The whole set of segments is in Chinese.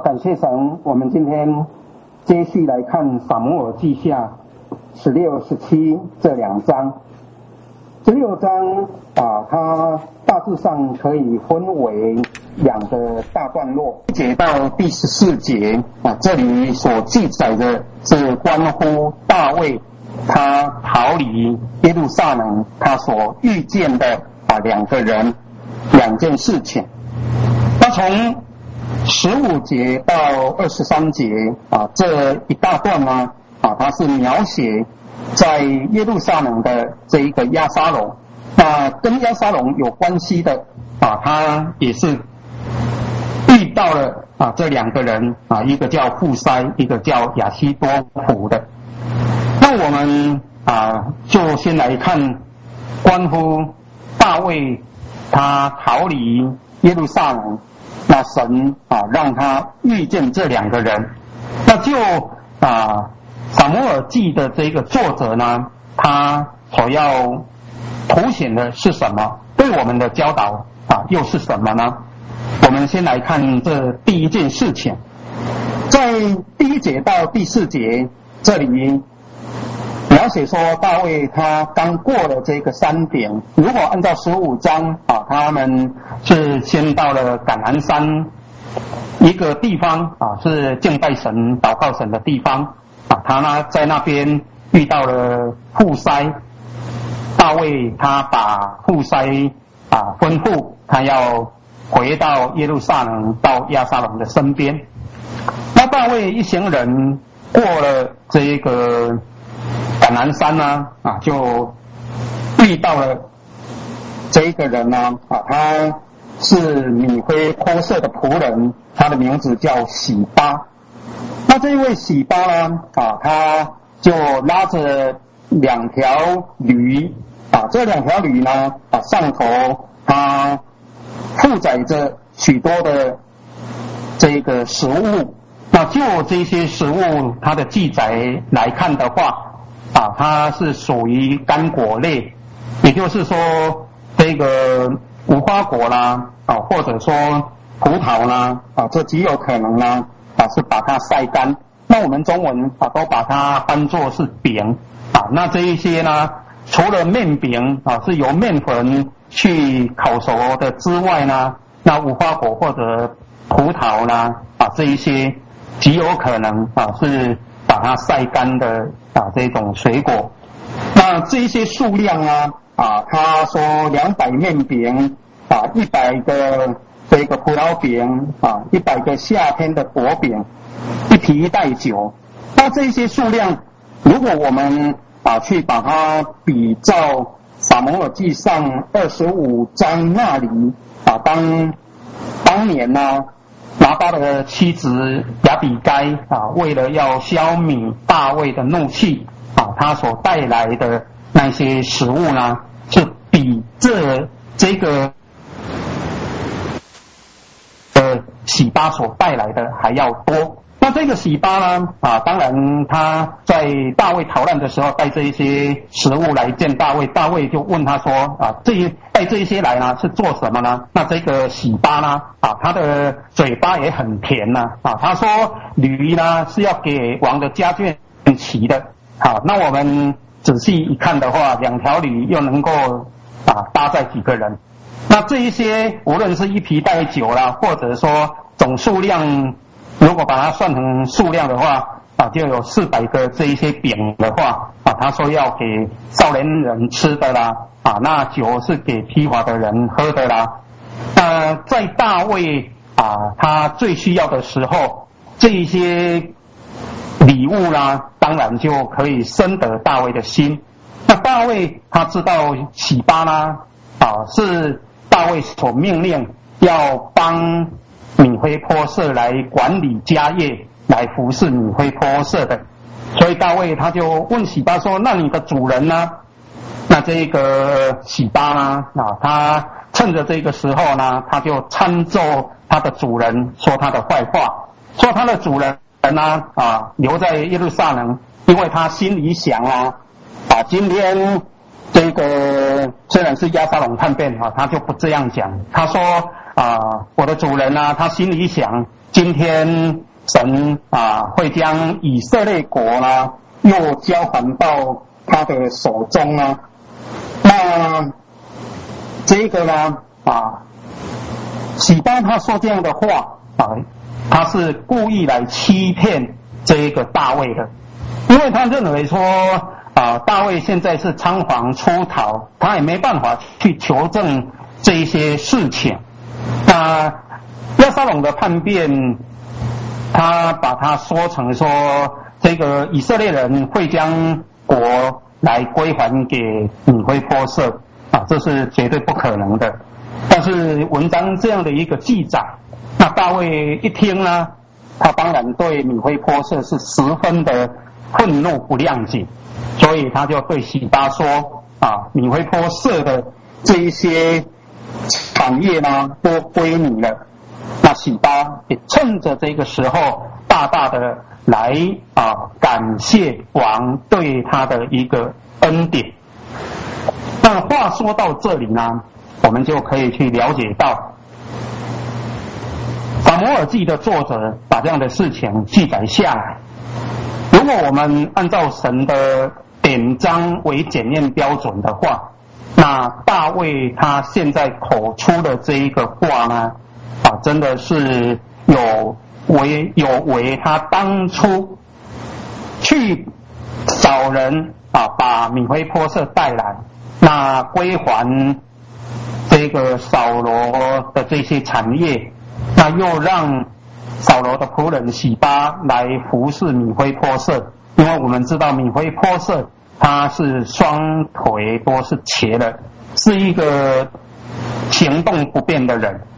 感谢神，我们今天接续来看撒母耳记下16、17这2章。这6章它大致上可以分为2个大段落。1节到第14节这里所记载的是关乎大卫他逃离耶路撒冷他所遇见的2个人2件事情。那从15节到23节这一大段呢它是描写在耶路撒冷的这一个押沙龙。那跟押沙龙有关系的他也是遇到了这2个人一个叫户筛，一个叫亚希多卜的。那我们就先来看关乎大卫他逃离耶路撒冷，那神让他遇见这2个人。那就撒母耳记的这个作者呢，他所要凸显的是什么？对我们的教导又是什么呢？我们先来看这第一件事情。在第1节到第4节这里描写说大卫他刚过了这个山点。如果按照15章他们是先到了橄榄山一个地方是敬拜神祷告神的地方他呢在那边遇到了户筛。大卫他把户筛吩咐他要回到耶路撒冷，到押沙龙的身边。那大卫一行人过了这一个橄榄山呢就遇到了这一个人呢他是米非波设的仆人，他的名字叫洗巴。那这一位洗巴呢他就拉着2条驴这2条驴呢上头它负载着许多的这个食物。那就这些食物它的记载来看的话它是属于干果类，也就是说这个无花果啦或者说葡萄啦这极有可能呢是把它晒干。那我们中文都把它翻作是饼那这一些呢除了面饼是由面粉去烤熟的之外呢，那无花果或者葡萄呢这一些极有可能是把它晒干的这种水果。那这一些数量呢他说200面饼100个这个葡萄饼100个夏天的果饼1皮带酒。那这一些数量如果我们去把它比照撒母耳记上25章那里当年呢拿巴的妻子亚比该为了要消弭大卫的怒气他所带来的那些食物呢是比这个洗巴所带来的还要多。那这个洗巴呢当然他在大卫逃难的时候带这一些食物来见大卫，大卫就问他说带这一些来呢是做什么呢？那这个洗巴呢他的嘴巴也很甜呢他说驴呢是要给王的家眷骑的。那我们仔细一看的话，2条驴又能够搭载几个人？那这一些无论是1皮带酒啦，或者说总数量如果把它算成数量的话就有400个这一些饼的话他说要给少年人吃的啦那酒是给疲乏的人喝的啦。在大卫他最需要的时候，这一些礼物啦当然就可以深得大卫的心。那大卫他知道洗巴啦是大卫所命令要帮米非波设来管理家业，来服侍米非波设的。所以大卫他就问洗巴说，那你的主人呢？那这个洗巴呢他趁着这个时候呢他就参奏他的主人说他的坏话，说他的主人呢留在耶路撒冷，因为他心里想今天这个虽然是押沙龙叛变他就不这样讲。他说我的主人他心里想今天神会将以色列国呢又交还到他的手中呢。那这个呢洗巴他说这样的话他是故意来欺骗这个大卫的，因为他认为说大卫现在是仓皇出逃，他也没办法去求证这一些事情。那押沙龙的叛变，他把它说成说这个以色列人会将国来归还给米非波设这是绝对不可能的。但是文章这样的一个记载，那大卫一听呢，他当然对米非波设是十分的愤怒不谅解，所以他就对洗巴说米非波设的这一些产业呢都归你了。那洗巴也趁着这个时候大大的来感谢王对他的一个恩典。那话说到这里呢，我们就可以去了解到撒母耳记的作者把这样的事情记载下来。如果我们按照神的典章为检验标准的话，那大卫他现在口出的这一个话呢真的是有违他当初去找人把米非波设带来，那归还这个扫罗的这些产业，那又让扫罗的仆人洗巴来服侍米非波设。因为我们知道米非波设他是双腿都是瘸的，是一个行动不便的人。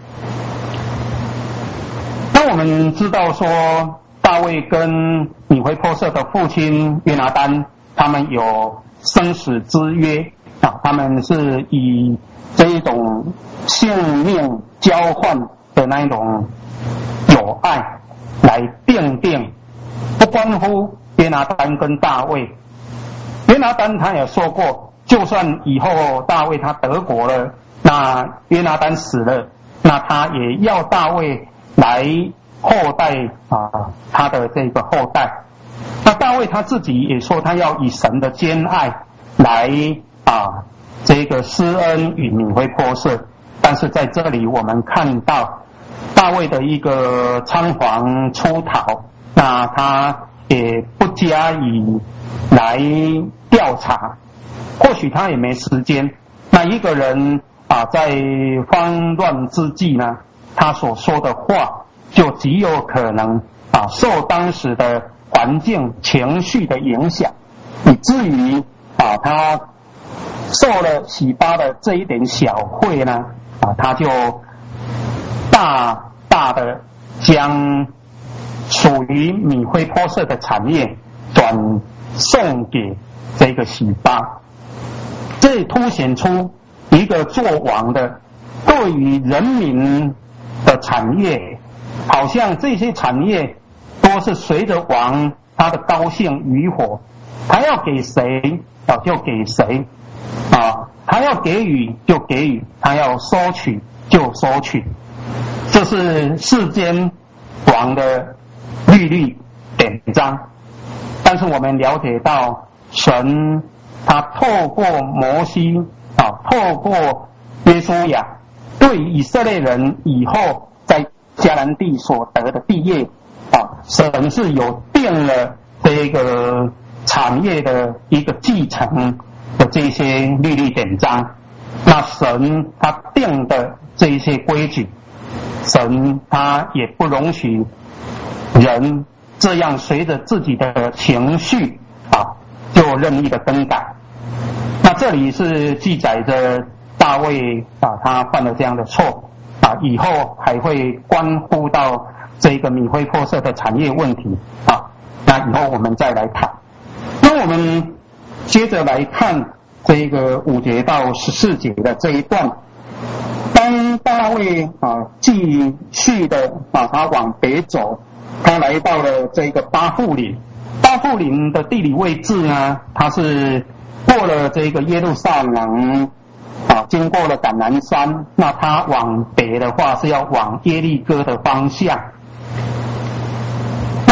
那我们知道说大卫跟米非波设的父亲约拿单他们有生死之约他们是以这一种性命交换的那一种友爱来订定，不关乎约拿单跟大卫。约拿单他也说过，就算以后大卫他得国了，那约拿单死了，那他也要大卫来后代他的这个后代。那大卫他自己也说，他要以神的坚爱来这个施恩与米非波设。但是在这里我们看到大卫的一个仓皇出逃，那他也不加以来调查，或许他也没时间。那一个人在慌乱之际呢，他所说的话就极有可能受当时的环境情绪的影响，以至于他受了洗巴的这一点小惠呢他就大大的将属于米非波设的产业转送给这个洗巴。这凸显出一个做王的对于人民的产业，好像这些产业都是随着王他的高兴与否，他要给谁就给谁他要给予就给予，他要收取就收取。这是世间王的律例典章。但是我们了解到神他透过摩西透过约书亚对以色列人以后在迦南地所得的地业神是有定了这个产业的一个继承的这些律例典章。那神他定的这一些规矩，神他也不容许人这样随着自己的情绪就任意的更改。那这里是记载着大卫他犯了这样的错以后还会关乎到这个米非波设的产业问题那以后我们再来谈。那我们接着来看这个5节到14节的这一段。当大卫继续的他往北走，他来到了这个巴户林。巴户林的地理位置呢，它是过了这个耶路撒冷经过了橄榄山，那他往北的话是要往耶利哥的方向。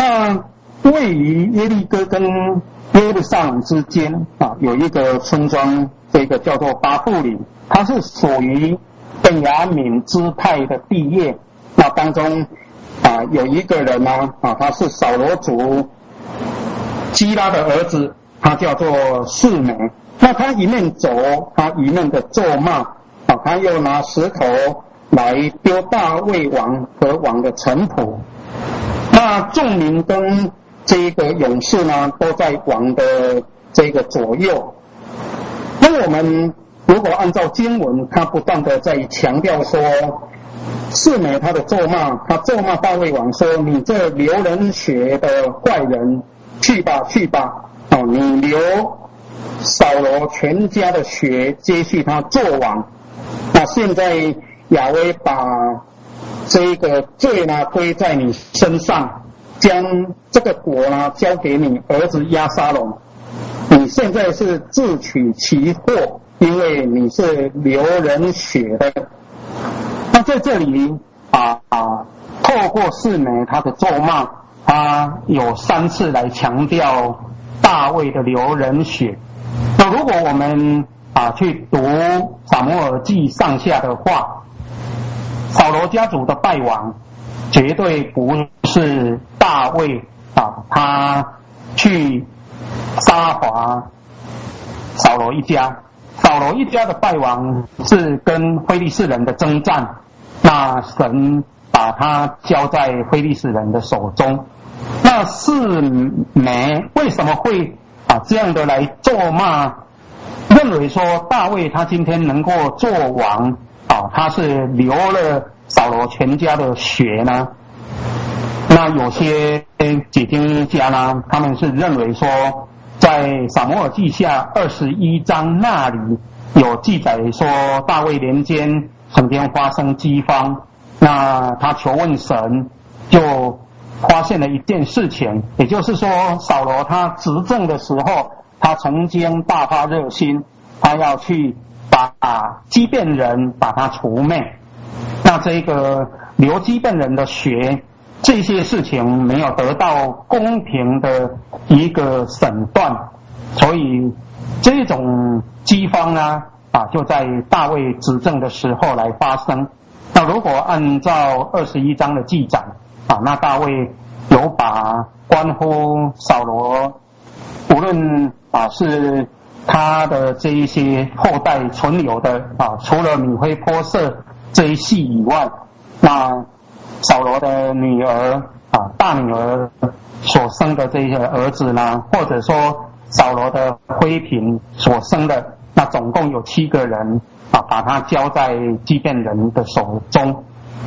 那位于耶利哥跟耶路撒冷之间有一个村庄，这个叫做巴布里，它是属于本雅悯支派的地业。那当中有一个人他是扫罗族基拉的儿子，他叫做示每。那他一面走，他一面的咒骂他又拿石头来丢大卫王和王的臣仆。那众民跟这个勇士呢，都在王的这个左右。那我们如果按照经文，他不断的在强调说，示每他的咒骂，他咒骂大卫王说：“你这流人血的坏人，去吧去吧！你流扫罗全家的血，接续他做王。那现在亚威把这个罪呢归在你身上，将这个国呢交给你儿子押沙龙。你现在是自取其祸，因为你是流人血的。”那在这里透过示每他的咒骂，他有3次来强调大卫的流人血。那如果我们去读撒母耳记上下的话，扫罗家族的败亡绝对不是大卫他去杀伐扫罗一家。扫罗一家的败亡是跟非利士人的征战，那神把他交在非利士人的手中。那示每为什么会这样的来咒骂，认为说大卫他今天能够做王他是流了扫罗全家的血呢？那有些解经家呢，他们是认为说，在撒母耳记下21章那里有记载说，大卫年间曾经发生饥荒，那他求问神，就发现了一件事情，也就是说，扫罗他执政的时候，他曾经大发热心，他要去把基遍人把他除灭。那这个流基遍人的血，这些事情没有得到公平的一个审断，所以这种饥荒呢就在大卫执政的时候来发生。那如果按照21章的记载那大卫有把关乎扫罗，无论是他的这一些后代存留的除了米非波设这一系以外，那扫罗的女儿大女儿所生的这些儿子呢，或者说扫罗的妃嫔所生的，那总共有7个人把他交在基遍人的手中。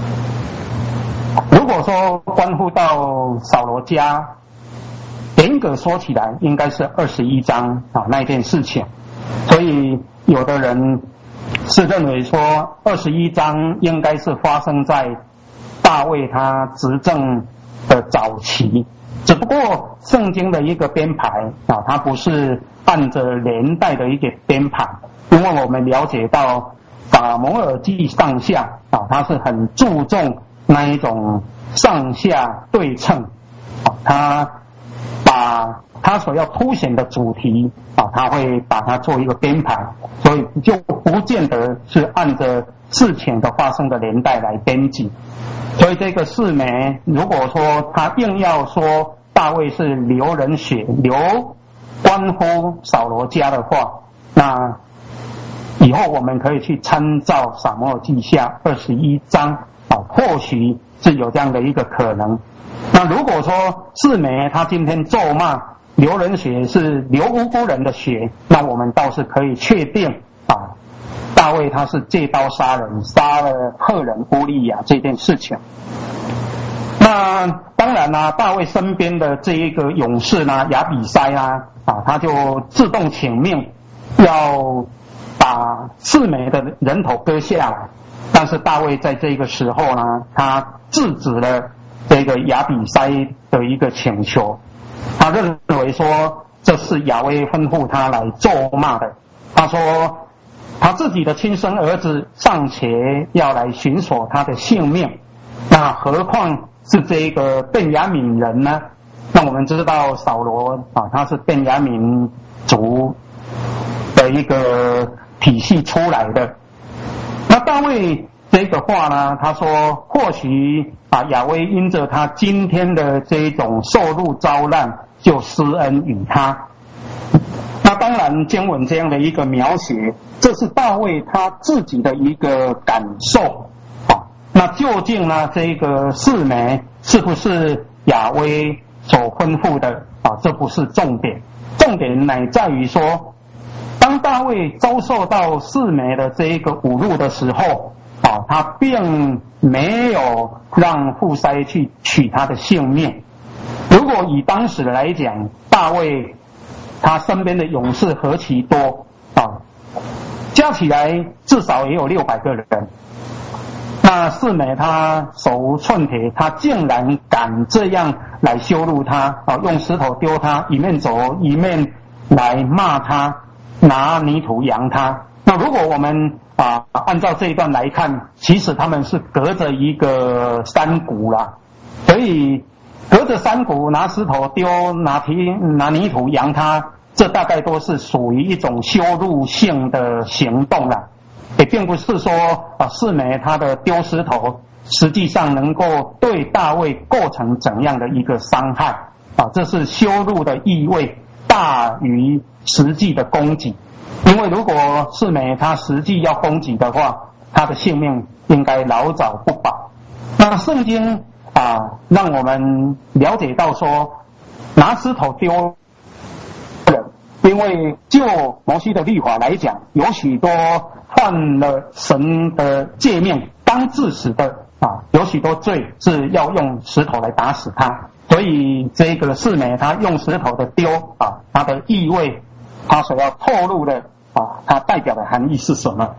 如果说关乎到扫罗家，严格说起来应该是21章那件事情，所以有的人是认为说21章应该是发生在大卫他执政的早期，只不过圣经的一个编排它不是按着年代的一个编排，因为我们了解到撒母耳记上下它是很注重那一种上下对称他把他所要凸显的主题他会把它做一个编排，所以就不见得是按着事情的发生的年代来编辑。所以这个示每如果说他硬要说大卫是流人血，流关乎扫罗家的话，那以后我们可以去参照撒母耳记下21章或许是有这样的一个可能。那如果说示每他今天咒骂流人血是流无辜人的血，那我们倒是可以确定大卫他是借刀杀人，杀了赫人乌利亚这件事情。那当然大卫身边的这一个勇士呢，亚比筛他就自动请命要把示每的人头割下来，但是大卫在这个时候呢，他制止了这个亚比筛的一个请求，他认为说这是亚威吩咐他来咒骂的。他说他自己的亲生儿子尚且要来寻索他的性命，那何况是这个便雅悯人呢？ 那我们知道扫罗他是便雅悯族的一个体系出来的。那大卫这个话呢，他说或许亚威因着他今天的这种受辱遭难，就施恩于他。那当然经文这样的一个描写，这是大卫他自己的一个感受。那究竟呢，这个示每是不是亚威所吩咐的这不是重点，重点乃在于说，当大卫遭受到示每的这一个侮辱的时候，他并没有让户筛去取他的性命。如果以当时来讲，大卫他身边的勇士何其多加起来至少也有600个人。那示每他手无寸铁，他竟然敢这样来羞辱他用石头丢他，一面走一面来骂他，拿泥土扬他。那如果我们按照这一段来看，其实他们是隔着一个山谷啦，所以隔着山谷拿石头丢，拿泥土扬他，这大概都是属于一种羞辱性的行动啦。也并不是说示每他的丢石头实际上能够对大卫构成怎样的一个伤害这是羞辱的意味大于实际的攻击。因为如果示每他实际要攻击的话，他的性命应该老早不保。那圣经让我们了解到说，拿石头丢人，因为就摩西的律法来讲，有许多犯了神的诫命当致死的有许多罪是要用石头来打死他。所以这个示每他用石头的丢他的意味，他所要透露的它代表的含义是什么？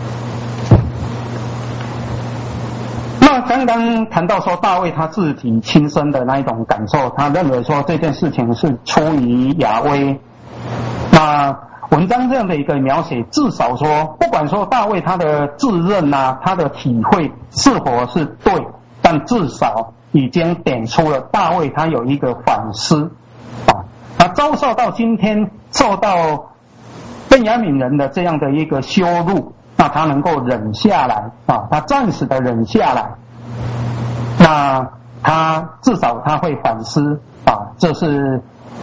那刚刚谈到说大卫他自己亲身的那一种感受，他认为说这件事情是出于亚威。那文章这样的一个描写，至少说不管说大卫他的自认他的体会是否是对，但至少已经点出了大卫他有一个反思他遭受到今天受到便雅悯人的这样的一个羞辱，那他能够忍下来他暂时的忍下来，那他至少他会反思这是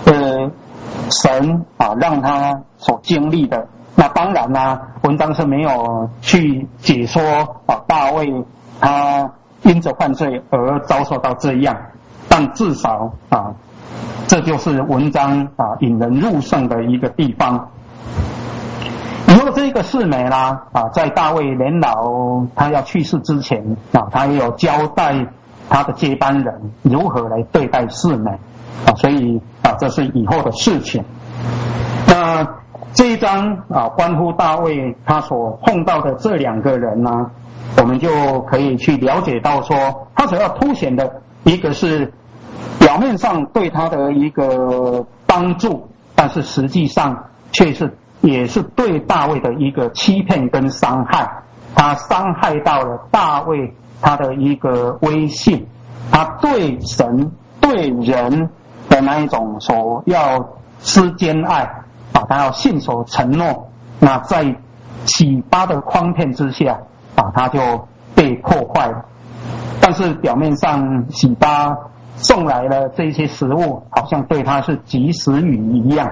神让他所经历的。那当然文章是没有去解说大卫他因着犯罪而遭受到这样，但至少这就是文章引人入胜的一个地方。以后这个示每在大卫年老他要去世之前他也有交代他的接班人如何来对待示每所以这是以后的事情。那这一章关乎大卫他所碰到的这2个人我们就可以去了解到说，他所要凸显的一个是表面上对他的一个帮助，但是实际上也是对大卫的一个欺骗跟伤害。他伤害到了大卫他的一个威信，他对神对人的那一种所要施兼爱他要信守承诺，那在启发的诓骗之下他就被破坏了。但是表面上启发送来了这些食物，好像对他是及时雨一样。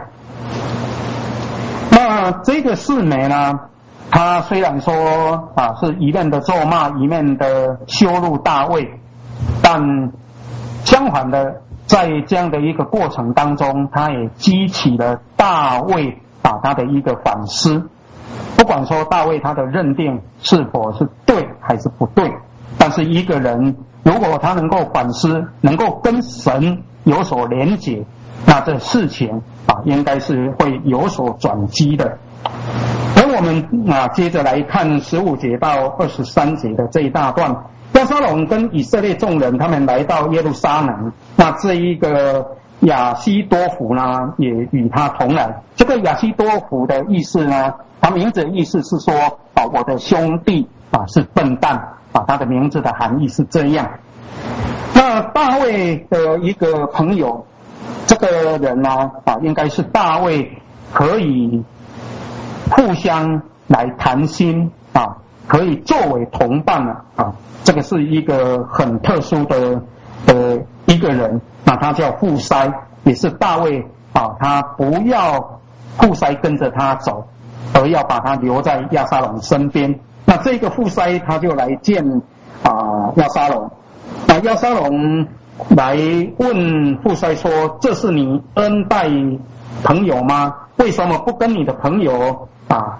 那这个示每他虽然说是一面的咒骂，一面的羞辱大卫，但相反的在这样的一个过程当中，他也激起了大卫他的一个反思。不管说大卫他的认定是否是对还是不对，但是一个人如果他能够反思，能够跟神有所连结，那这事情应该是会有所转机的。而我们接着来看15节到23节的这一大段，押沙龙跟以色列众人他们来到耶路撒冷，那这一个亚希多弗也与他同来。这个亚希多弗的意思他名字的意思是说我的兄弟是笨蛋他的名字的含义是这样。那大卫的一个朋友这个人呢应该是大卫可以互相来谈心可以作为同伴这个是一个很特殊的一个人，他叫户筛，也是大卫他不要户筛跟着他走，而要把他留在押沙龙身边。那这个户筛他就来见押沙龙，押沙龙来问户筛说：“这是你恩待朋友吗？为什么不跟你的朋友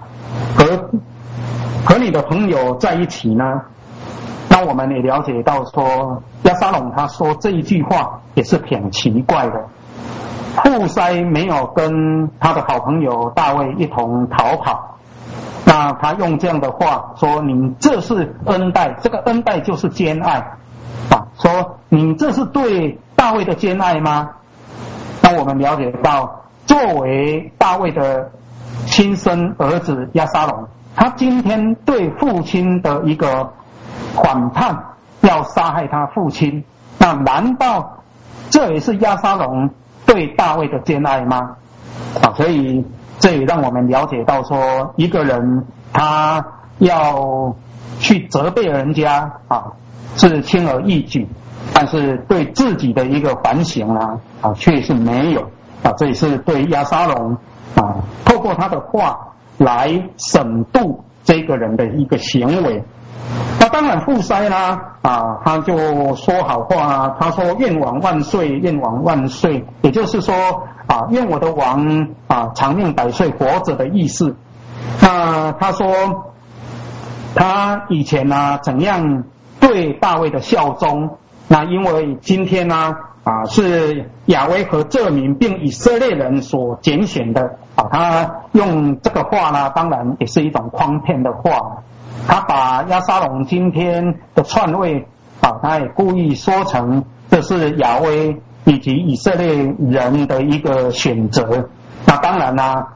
和你的朋友在一起呢？”那我们也了解到说，押沙龙他说这一句话也是挺奇怪的。户筛没有跟他的好朋友大卫一同逃跑，那他用这样的话说：“你这是恩待，这个恩待就是兼爱说你这是对大卫的兼爱吗？”那我们了解到，作为大卫的亲生儿子押沙龙，他今天对父亲的一个反叛，要杀害他父亲，那难道这也是押沙龙对大卫的兼爱吗？所以这也让我们了解到说，一个人他要去责备人家是轻而易举，但是对自己的一个反省却是没有这也是对押沙龙透过他的话来审度这个人的一个行为。那当然户筛呢他就说好话他说：“愿王万岁，愿王万岁。”也就是说愿我的王长命百岁，活着的意思。那他说他以前怎样对大卫的效忠，那因为今天是亚威和这民并以色列人所拣选的他用这个话呢，当然也是一种诓骗的话。他把押沙龙今天的篡位他也故意说成这是亚威以及以色列人的一个选择。那当然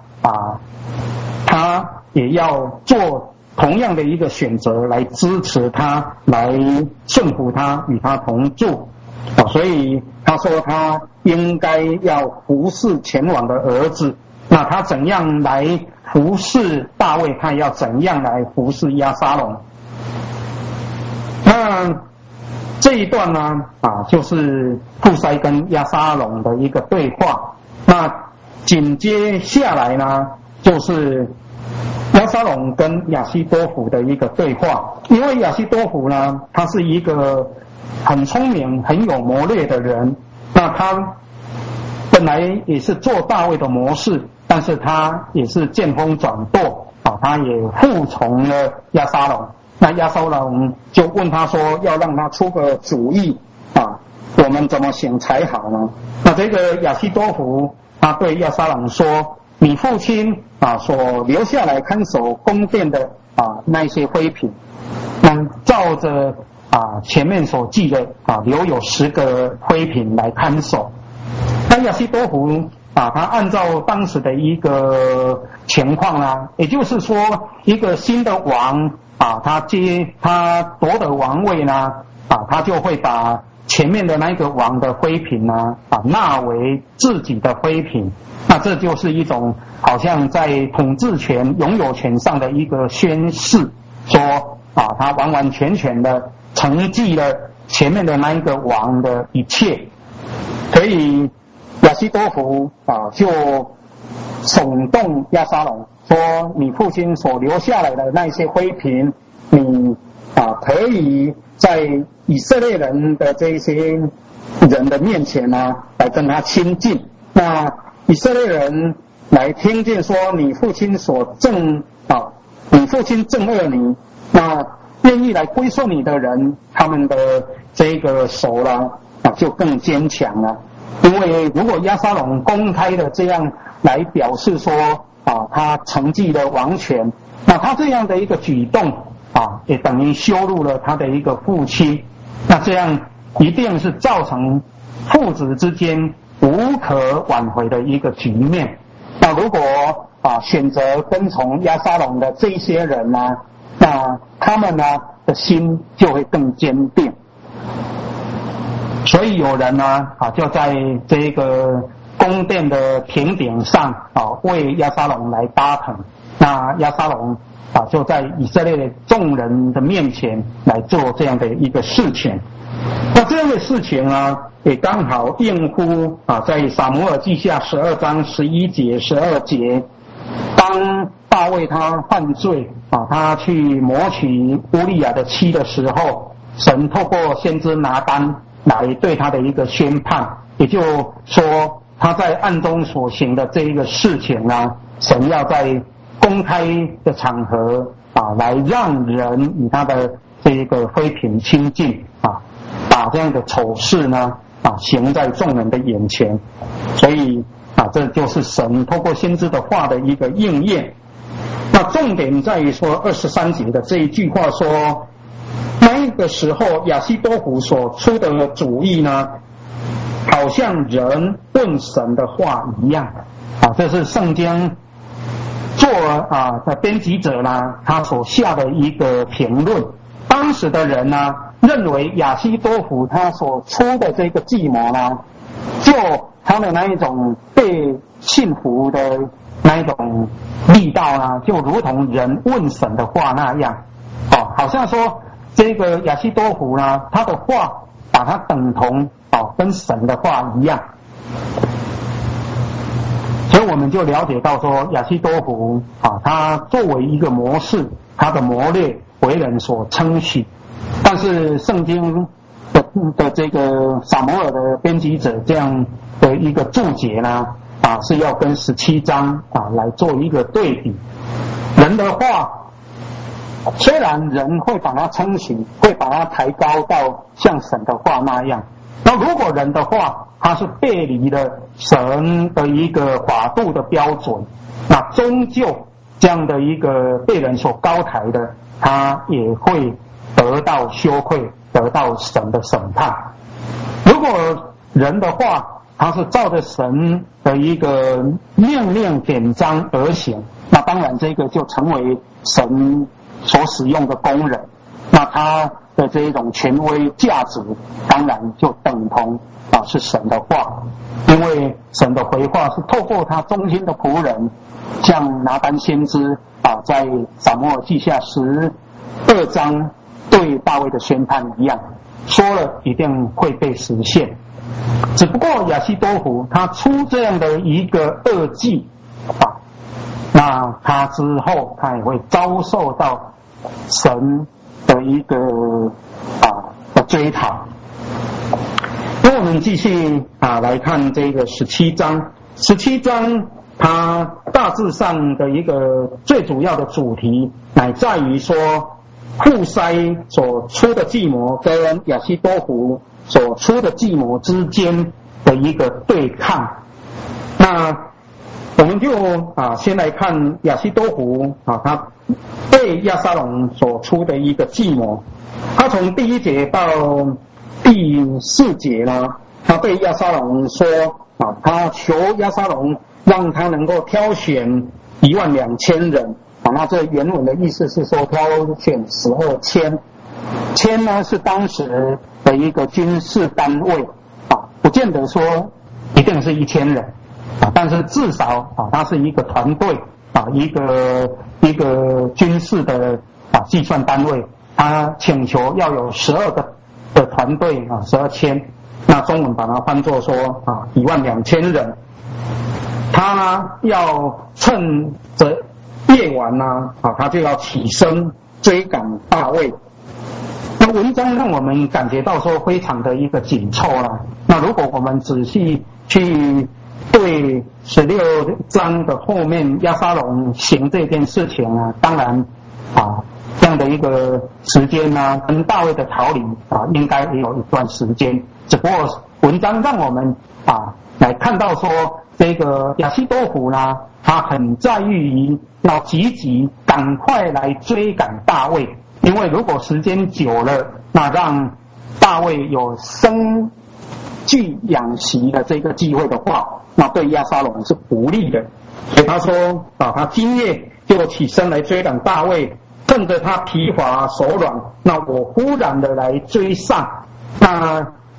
他也要做同样的一个选择来支持他，来顺服他，与他同住所以他说他应该要服侍前王的儿子。那他怎样来服侍大卫，他要怎样来服侍押沙龙。那这一段呢就是户筛跟押沙龙的一个对话。那紧接下来呢，就是押沙龙跟亚希多弗的一个对话。因为亚希多弗呢，他是一个很聪明很有谋略的人，那他本来也是做大卫的谋士，但是他也是见风转舵他也服从了押沙龙。那押沙龙就问他说，要让他出个主意我们怎么想才好呢？那这个亚希多弗他对押沙龙说：“你父亲所留下来看守宫殿的那些妃嫔，那照着前面所记的留有10个妃嫔来看守。”那亚希多弗他按照当时的一个情况也就是说一个新的王他夺得王位呢他就会把前面的那个王的妃嫔纳为自己的妃嫔。那这就是一种好像在统治权拥有权上的一个宣示，说他完完全全的承继了前面的那一个王的一切。所以亚希多弗就耸动押沙龙说：“你父亲所留下来的那些妃嫔，你可以在以色列人的这些人的面前来跟他亲近。那以色列人来听见说你父亲你父亲憎恶你，那愿意来归顺你的人，他们的这个手就更坚强了。因为如果押沙龙公开的这样来表示说他承继了王权，那他这样的一个举动也等于羞辱了他的一个父亲。那这样一定是造成父子之间无可挽回的一个局面。那如果选择跟从押沙龙的这些人那他们的心就会更坚定。所以有人就在这个宫殿的平顶上为押沙龙来搭棚。那押沙龙就在以色列的众人的面前来做这样的一个事情。那这样的事情呢，也刚好应乎在撒母耳记下12章11节12节，当大卫他犯罪他去谋取乌利亚的妻的时候，神透过先知拿单来对他的一个宣判，也就说他在暗中所行的这一个事情呢，神要在公开的场合来让人与他的这一个妃嫔亲近把这样的丑事呢行在众人的眼前。所以这就是神透过先知的话的一个应验。那重点在于说23节的这一句话说，那个时候亚希多弗所出的主意呢，好像人问神的话一样这是圣经做的编辑者呢他所下的一个评论。当时的人呢认为亚希多弗他所出的这个计谋呢，就他的那一种被信服的那一种力道呢，就如同人问神的话那样好像说这个亚希多弗呢，他的话把它等同跟神的话一样。所以我们就了解到说，亚希多弗他作为一个谋士，他的谋略为人所称许。但是圣经的这个撒母耳的编辑者这样的一个注解呢是要跟17章来做一个对比。人的话虽然人会把它称许，会把它抬高到像神的话那样，那如果人的话它是背离了神的一个法度的标准，那终究这样的一个被人所高抬的，他也会得到羞愧，得到神的审判。如果人的话他是照着神的一个命令典章而行，那当然这个就成为神所使用的工人，那他的这一种权威价值当然就等同是神的话。因为神的回话是透过他忠心的仆人，像拿单先知在撒母耳记下12章对大卫的宣判一样，说了一定会被实现。只不过亚希多弗他出这样的一个恶计那他之后他也会遭受到神的一个的追讨。那我们继续来看这个17章它大致上的一个最主要的主题乃在于说，户筛所出的计谋跟亚希多弗所出的计谋之间的一个对抗。那我们就先来看亚希多弗他对押沙龙所出的一个计谋。他从第1节到第4节呢，他对押沙龙说他求押沙龙让他能够挑选12000人那这原文的意思是说挑选12千，千呢是当时的一个军事单位不见得说一定是1000人但是至少它是一个团队一个军事的计算单位。他请求要有12个的团队12千，那中文把它翻作说12000人。他要趁着夜晚他就要起身追赶大卫。那文章让我们感觉到说非常的一个紧凑了。那如果我们仔细去对16章的后面押沙龙行这件事情当然这样的一个时间跟大卫的逃离应该也有一段时间。只不过文章让我们来看到说，这个亚希多弗呢，他很在意于要积极赶快来追赶大卫，因为如果时间久了，那让大卫有生聚养息的这个机会的话，那对押沙龙是不利的。所以他说他今夜就起身来追赶大卫，趁着他疲乏手软，那我忽然的来追上。那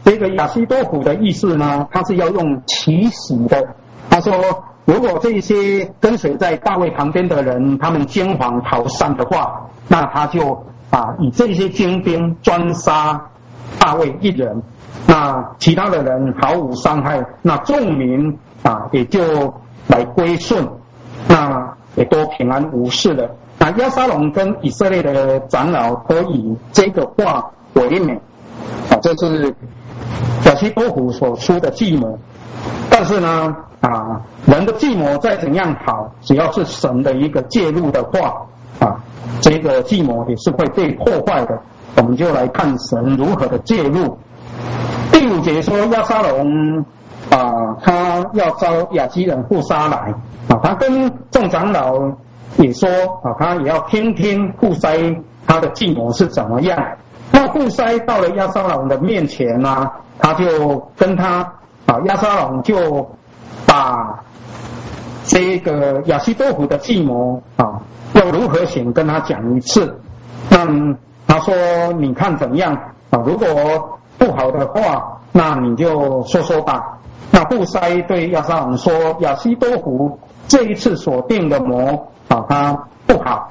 这个亚西多弗的意思呢，他是要用奇喜的。他说，如果这些跟随在大卫旁边的人，他们惊惶逃散的话，那他就以这些精兵专杀大卫一人，那其他的人毫无伤害，那众民也就来归顺，那也都平安无事了。那押沙龙跟以色列的长老都以这个话为美，这是亚西多弗所出的计谋。但是呢，人的计谋再怎样好，只要是神的一个介入的话，这个计谋也是会被破坏的。我们就来看神如何的介入。第5节说，押沙龙他要招亚基人户筛来，他跟众长老也说，他也要听听户筛他的计谋是怎么样。那户筛到了押沙龙的面前呢，他就跟他押沙龙就把这个亚西多弗的计谋要如何行跟他讲一次。那他说，你看怎样如果不好的话，那你就说说吧。那户筛对押沙龙说，亚西多弗这一次所定的谋他不好。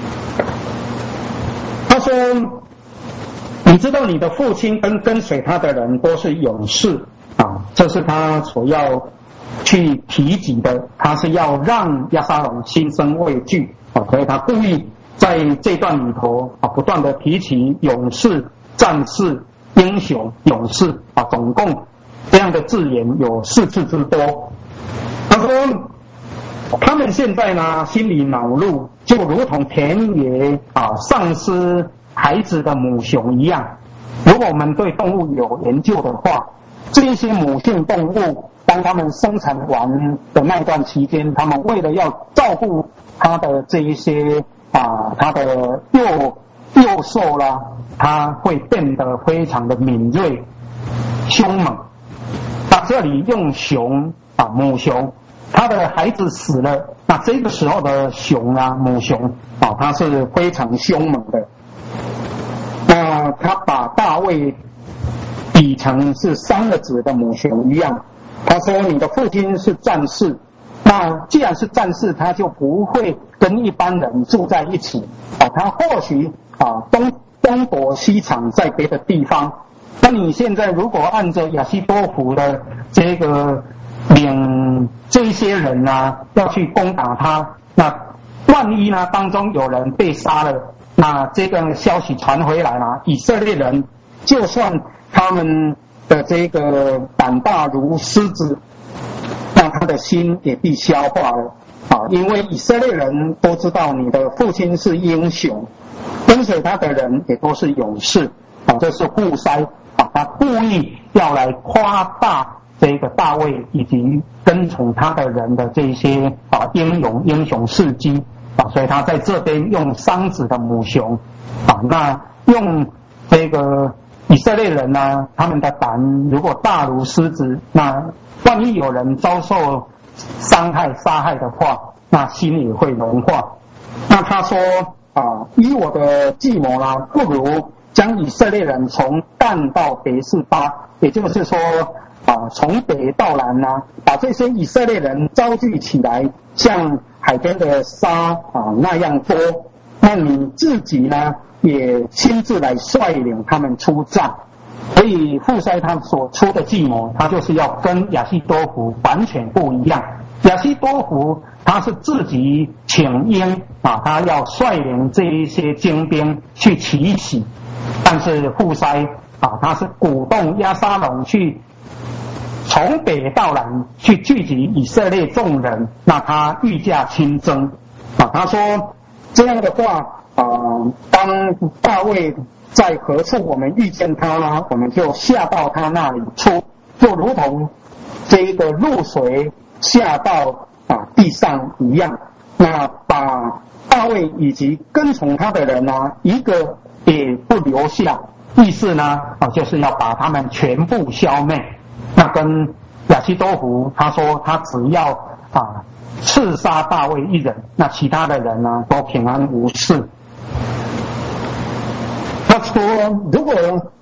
他说，你知道你的父亲跟随他的人都是勇士这是他所要去提及的，他是要让押沙龙心生畏惧所以他故意在这段里头不断的提起勇士、战士、英雄、勇士总共这样的字眼有4次之多。他说，他们现在呢心里恼怒，就如同田野丧失孩子的母熊一样。如果我们对动物有研究的话，这些母性动物当他们生产完的那段期间，他们为了要照顾它的这一些它的幼兽啦，它会变得非常的敏锐、凶猛。这里用熊母熊，它的孩子死了，那这个时候的熊母熊它是非常凶猛的。那他把大卫比成是3个子的母熊一样。他说，你的父亲是战士，那既然是战士，他就不会跟一般人住在一起他或许东躲西藏在别的地方。那你现在如果按照亚西多弗的这个领这些人要去攻打他，那万一当中有人被杀了，那这个消息传回来以色列人就算他们的这个胆大如狮子，那他的心也必消化了因为以色列人都知道你的父亲是英雄，跟随他的人也都是勇士这是户筛他故意要来夸大这个大卫以及跟从他的人的这些英雄事迹所以他在这边用3子的母熊那用这个以色列人他们的胆如果大如狮子，那万一有人遭受伤害、杀害的话，那心也会融化。那他说依我的计谋不如将以色列人从但到别是巴，也就是说从北到南把这些以色列人招聚起来，像海边的沙那样多。那你自己也亲自来率领他们出战。所以户筛他所出的计谋，他就是要跟亚西多弗完全不一样。亚西多弗他是自己请缨他要率领这一些精兵去奇袭，但是户筛他是鼓动押沙龙去从北到南去聚集以色列众人，那他御驾亲征他说这样的话当大卫在何处我们遇见他我们就下到他那里出，就如同这个露水下到地上一样。那把大卫以及跟从他的人一个也不留下，意思就是要把他们全部消灭。那跟亚西多弗他说他只要刺杀大卫一人，那其他的人都平安无事。他说如果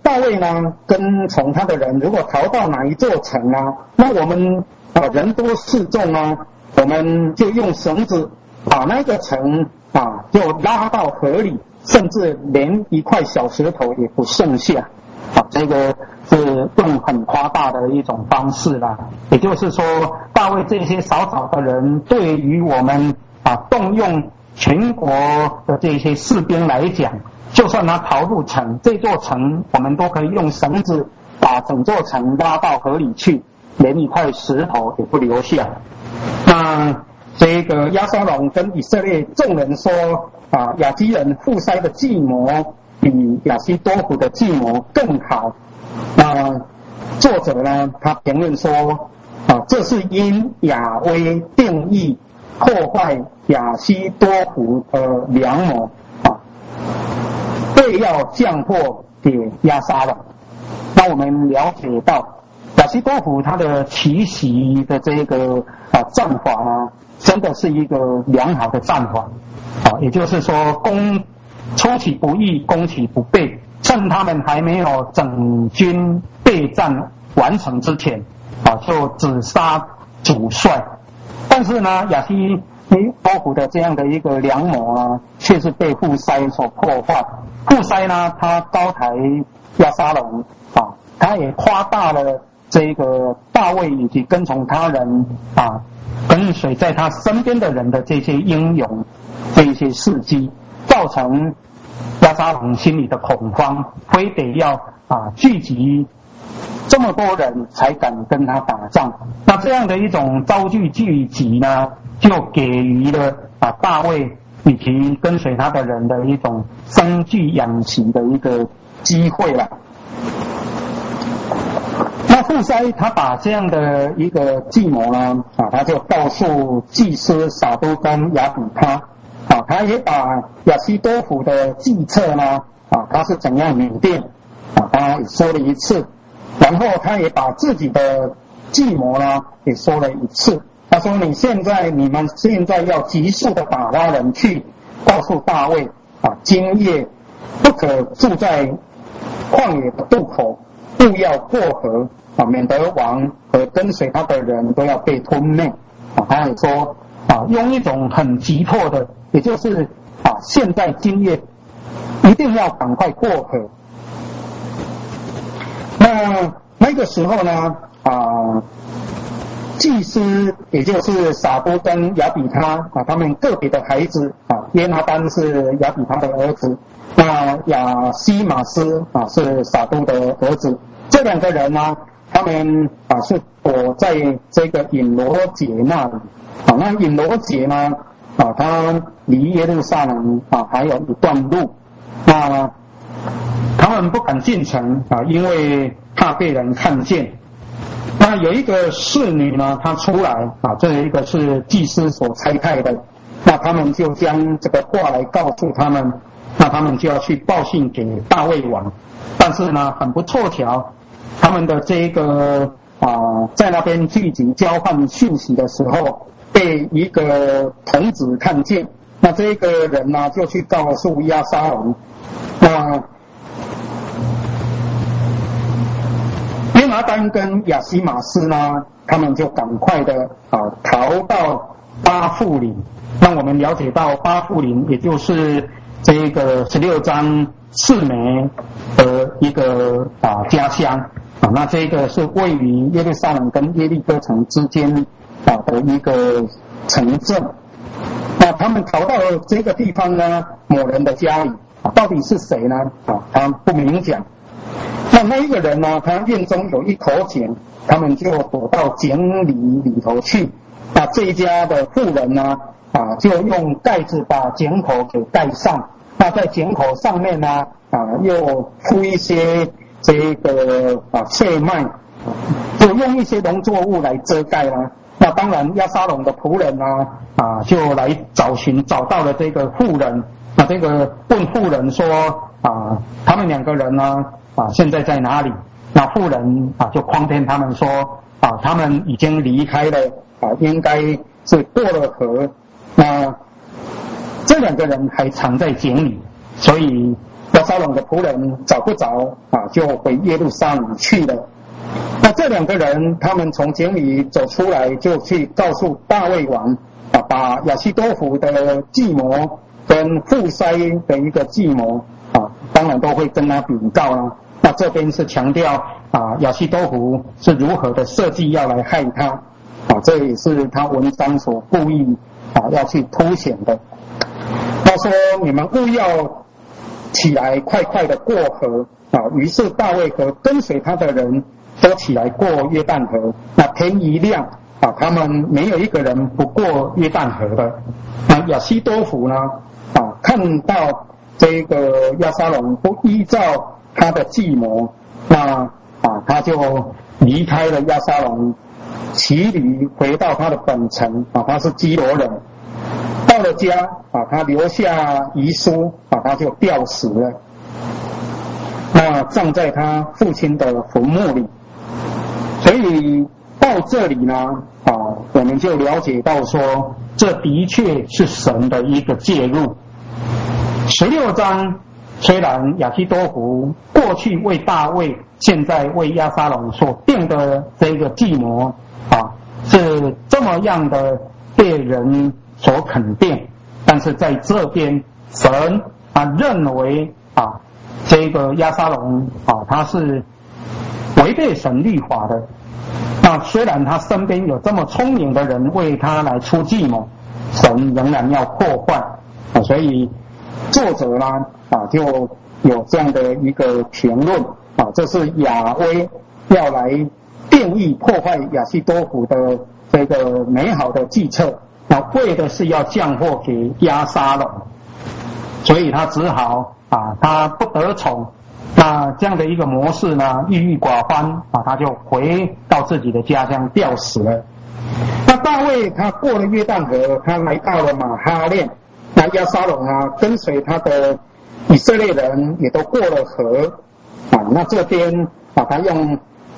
大卫呢跟从他的人如果逃到哪一座城啊，那我们人多势众啊，我们就用绳子把那个城就拉到河里，甚至连一块小石头也不剩下。这个是用很夸大的一种方式啦。也就是说，大卫这些少少的人，对于我们动用全国的这些士兵来讲，就算他逃入城，这座城我们都可以用绳子把整座城拉到河里去，连一块石头也不留下。那这个押沙龙跟以色列众人说亚基人户筛的计谋比亚西多弗的计谋更好。作者呢，他评论说这是因亚威定义破坏亚西多弗的良谋会要降祸给押沙龙。那我们了解到亚西多弗他的奇袭的这个战法呢，真的是一个良好的战法也就是说出其不意，攻其不备，趁他们还没有整军备战完成之前就只杀主帅。但是呢，亚西多弗的这样的一个良谋呢，却是被户筛所破坏。户筛呢，他高抬押沙龙他也夸大了这个大卫以及跟从他人跟随在他身边的人的这些英勇这一些事迹，造成押沙龙心里的恐慌，非得要聚集这么多人才敢跟他打仗。那这样的一种遭聚集呢，就给予了大卫以及跟随他的人的一种生聚养习的一个机会了。那户筛他把这样的一个计谋呢他就告诉祭司撒督跟亚比他他也把亚西多弗的计策呢他是怎样拟定他也说了一次，然后他也把自己的计谋呢也说了一次。他说你们现在要急速的打发人去告诉大卫今夜不可住在旷野的渡口，不要过河免得王和跟随他的人都要被吞灭他也说用一种很急迫的，也就是现在今夜一定要赶快过河。那个时候呢祭司也就是撒督跟亚比他他们个别的孩子约拿单是亚比他的儿子，那亚西马斯是撒督的儿子。这两个人呢，他们是躲在这个隐罗节那里那隐罗节呢他离耶路撒冷还有一段路。那他们不敢进城因为怕被人看见。那有一个侍女呢，她出来这一个是祭司所差派的，那他们就将这个话来告诉他们，那他们就要去报信给大卫王。但是呢，很不凑巧，他们的这个在那边聚集交换讯息的时候，被一个童子看见。那这个人呢，就去告诉押沙龙。那约拿单跟亚西马斯呢，他们就赶快的逃到巴户岭。让我们了解到巴户岭，也就是这个16章示每的一个家乡那这个是位于耶路撒冷跟耶利哥城之间的一个城镇。那他们逃到这个地方呢，某人的家里到底是谁呢他不明讲。那一个人呢，他院中有一口井，他们就躲到井里头去。那这一家的户人呢就用盖子把井口给盖上。那在井口上面呢又铺一些这个碎麦，就用一些农作物来遮盖啦。那当然押沙龙的仆人呢就来找到了这个妇人。那这个问妇人说他们两个人呢现在在哪里？那妇人就诓骗他们说他们已经离开了应该是过了河。那这两个人还藏在井里，所以押沙龙的仆人找不着就回耶路撒冷去了。那这两个人他们从井里走出来，就去告诉大卫王把亚希多弗的计谋跟户筛的一个计谋当然都会跟他禀告啦。那这边是强调亚希多弗是如何的设计要来害他这也是他文章所故意要去凸显的。他说你们务要起来快快的过河于是大卫和跟随他的人都起来过约旦河。那天一亮他们没有一个人不过约旦河的。那亚希多弗呢看到这个押沙龙不依照他的计谋，那他就离开了押沙龙，骑驴回到他的本城他是基罗人。到了家他留下遗书他就吊死了，那葬在他父亲的坟墓里。所以到这里呢我们就了解到说，这的确是神的一个介入。16章虽然亚希多弗过去为大卫，现在为押沙龙所定的这个计谋是这么样的被人所肯定，但是在这边神认为这个押沙龙他是违背神律法的。那虽然他身边有这么聪明的人为他来出计谋，神仍然要破坏所以作者呢就有这样的一个评论这是亚威要来定义破坏亚希多弗的这个美好的计策为的是要降祸给押沙龙，所以他只好他不得宠。那这样的一个模式呢，郁郁寡欢他就回到自己的家乡吊死了。那大卫他过了约旦河，他来到了马哈练。那押沙龙跟随他的以色列人也都过了河那这边他用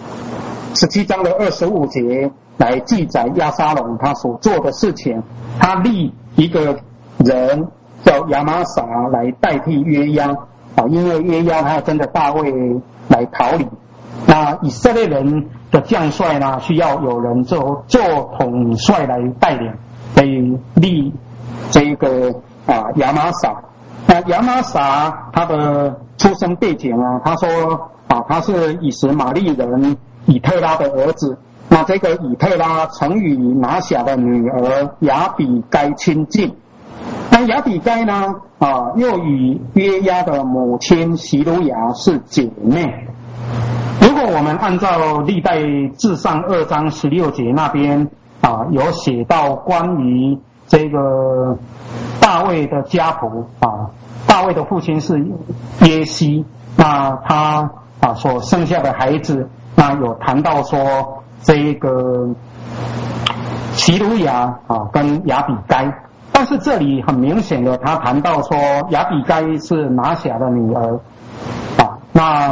17章的25节来记载押沙龙他所做的事情。他立一个人叫亚玛撒来代替约押因为约押他要跟着大卫来逃离。那以色列人的将帅呢，需要有人做统帅来带领，所以立这个亚玛撒。那亚玛撒他的出生背景他说他是以实玛利人以特拉的儿子。那这个以特拉曾与拿辖的女儿亚比该亲近。那亚比该呢又与约押的母亲席鲁雅是姐妹。如果我们按照历代志上2章16节那边有写到关于这个大卫的家谱大卫的父亲是耶西，那他所生下的孩子，那有谈到说这个席鲁雅跟亚比该。但是这里很明显的他谈到说亚比该是拿辖的女儿那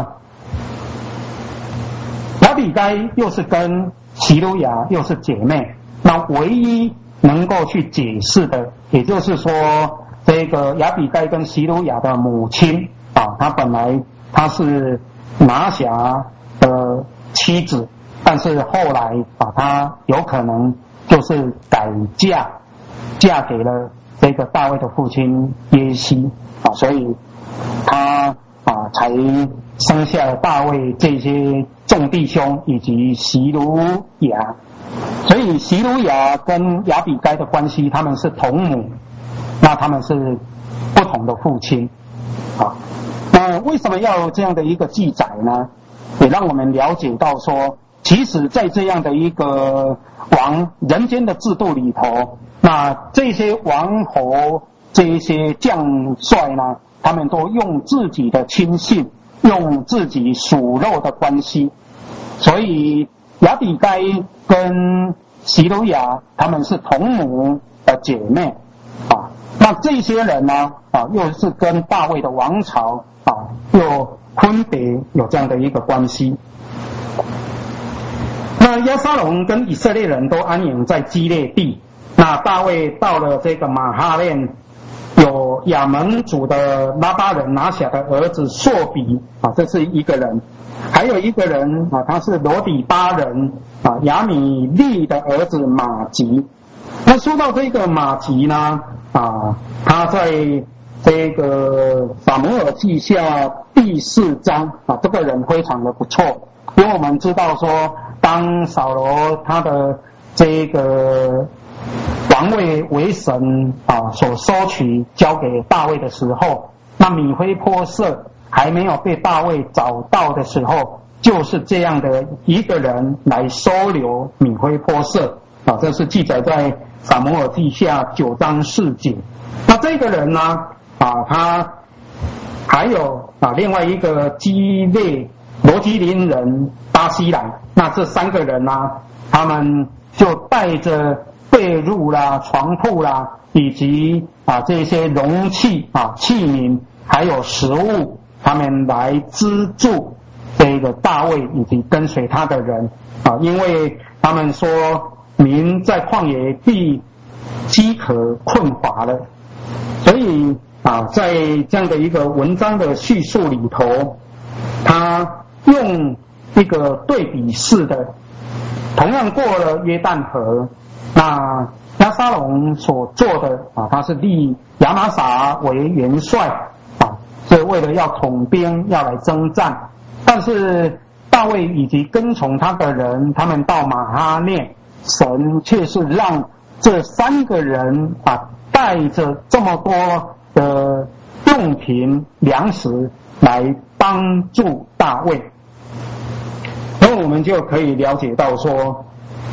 亚比该又是跟席鲁雅又是姐妹。那唯一能够去解释的，也就是说这个亚比该跟席鲁雅的母亲她本来她是拿辖的妻子，但是后来她有可能就是改嫁给了这个大卫的父亲耶西所以他才生下了大卫这些众弟兄以及席鲁雅。所以席鲁雅跟亚比该的关系，他们是同母，那他们是不同的父亲那为什么要这样的一个记载呢？也让我们了解到说，其实在这样的一个人间的制度里头，那这些王侯这些将帅呢，他们都用自己的亲信，用自己属肉的关系。所以亚比该跟席鲁雅他们是同母的姐妹那这些人呢又是跟大卫的王朝又分别有这样的一个关系。那押沙龙跟以色列人都安营在基列地。那大卫到了这个马哈练有亚门族的拉巴人拿辖的儿子朔比这是一个人，还有一个人他是罗底巴人亚米利的儿子马吉。那说到这个马吉呢他在这个撒母耳记下第4章这个人非常的不错，因为我们知道说，当扫罗他的这个王位为神所收取交给大卫的时候，那米非波设还没有被大卫找到的时候，就是这样的一个人来收留米非波设这是记载在撒母耳记下9章4节。那这个人呢他还有另外一个罗基林人巴西来，那这3个人呢，他们就带着被褥啦、床铺啦，以及这些容器器皿，还有食物，他们来资助这个大卫以及跟随他的人因为他们说民在旷野地饥渴困乏了，所以在这样的一个文章的叙述里头，他用一个对比式的，同样过了约旦河，那押沙龙所做的他是立亚玛撒为元帅是为了要统兵要来征战，但是大卫以及跟从他的人，他们到马哈念，神却是让这3个人带着这么多的用品粮食来帮助大卫。所以我们就可以了解到说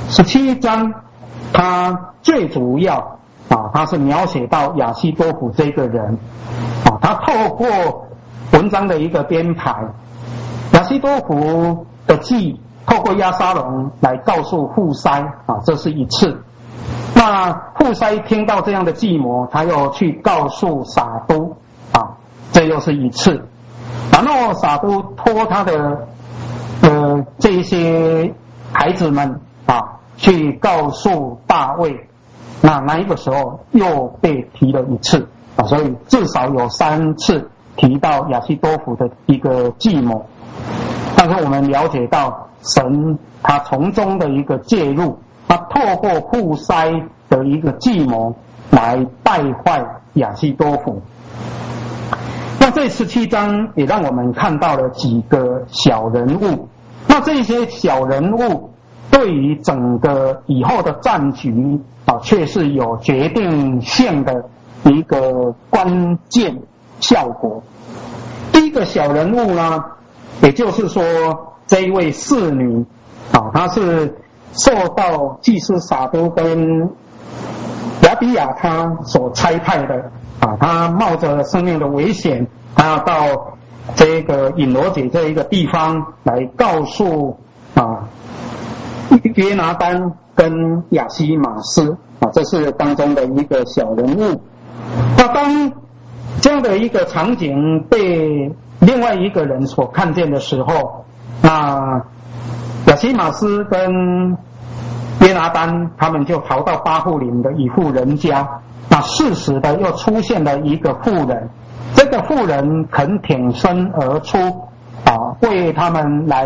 17章他最主要他是描写到亚希多弗这个人他透过文章的一个编排，亚希多弗的计透过押沙龙来告诉户筛这是一次。那户筛听到这样的计谋，他又去告诉撒督这又是一次。然后撒督托他的这一些孩子们去告诉大卫，那一个时候又被提了一次所以至少有3次提到亚希多弗的一个计谋。但是我们了解到神他从中的一个介入，他透过户筛的一个计谋来败坏亚希多弗。那这17章也让我们看到了几个小人物，那这些小人物对于整个以后的战局却是有决定性的一个关键效果。第一个小人物呢，也就是说这一位侍女她是受到祭司撒督跟亚比亚他所差派的他冒着生命的危险，他要到这个隐罗姐这一个地方来告诉约拿单跟亚西马斯这是当中的一个小人物。那当这样的一个场景被另外一个人所看见的时候，那亚西马斯跟约拿单他们就逃到巴户林的一户人家，那适时的又出现了一个妇人，这个妇人肯挺身而出为他们来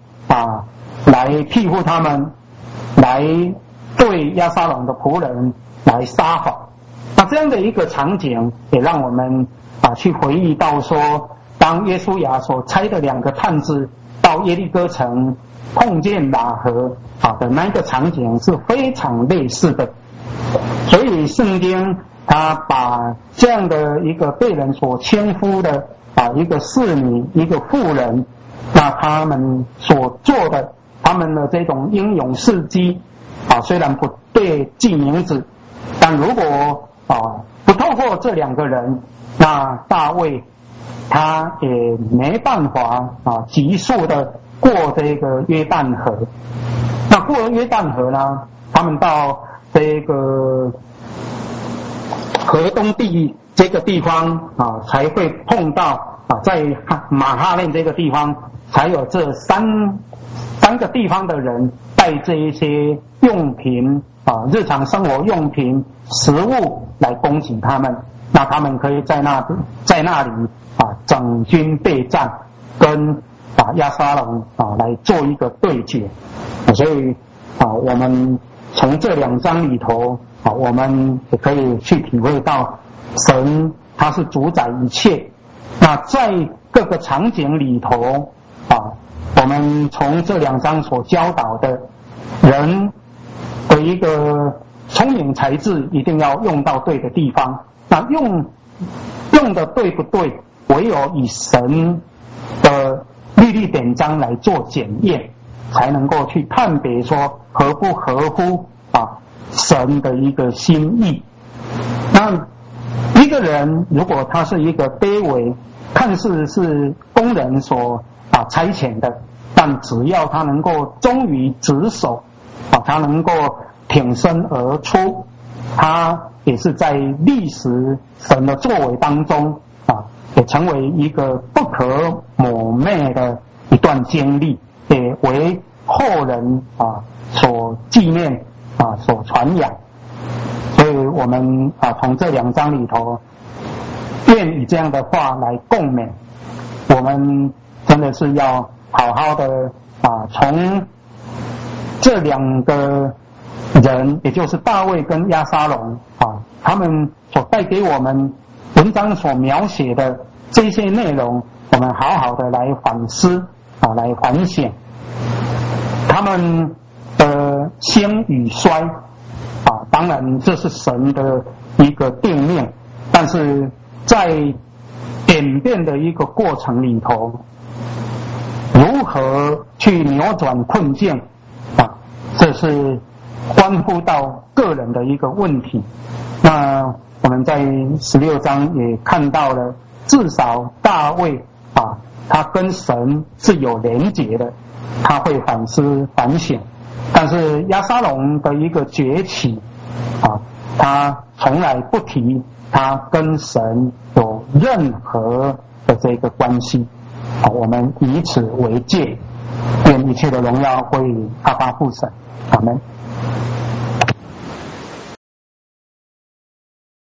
庇护他们，来对押沙龙的仆人来撒谎。那这样的一个场景也让我们去回忆到说，当约书亚所差的2个探子到耶利哥城碰见喇合的那一个场景是非常类似的。所以圣经他把这样的一个被人所称呼的一个侍女一个妇人，那他们所做的他们的这种英勇事迹虽然不对记名字，但如果不透过这2个人，那大卫他也没办法急速的过这个约旦河。那过了约旦河呢，他们到这个河东地这个地方才会碰到在马哈念这个地方才有这三个地方的人带这一些用品日常生活用品食物来供给他们。 那他们可以在那里整军备战，跟押沙龙来做一个对决。所以我们从这2章里头我们也可以去体会到神他是主宰一切。那在各个场景里头我们从这2章所教导的人的一个聪明才智一定要用到对的地方。那用的对不对，唯有以神的律例典章来做检验，才能够去判别说合不合乎神的一个心意。那一个人如果他是一个卑微，看似是工人所差遣的，但只要他能够忠于职守他能够挺身而出，他也是在历史神的作为当中也成为一个不可抹灭的一段经历，也为后人所纪念所传扬。所以我们从这2章里头，愿以这样的话来共勉。我们真的是要好好的从这2个人，也就是大卫跟押沙龙他们所带给我们文章所描写的这些内容，我们好好的来反思来反省他们的兴与衰当然这是神的一个定命，但是在演变的一个过程里头，如何去扭转困境这是关乎到个人的一个问题。那我们在16章也看到了，至少大卫他跟神是有连结的，他会反思反省。但是押沙龙的一个崛起他从来不提他跟神有任何的这个关系。我们以此为戒，愿一切的荣耀归于阿爸父神。阿们。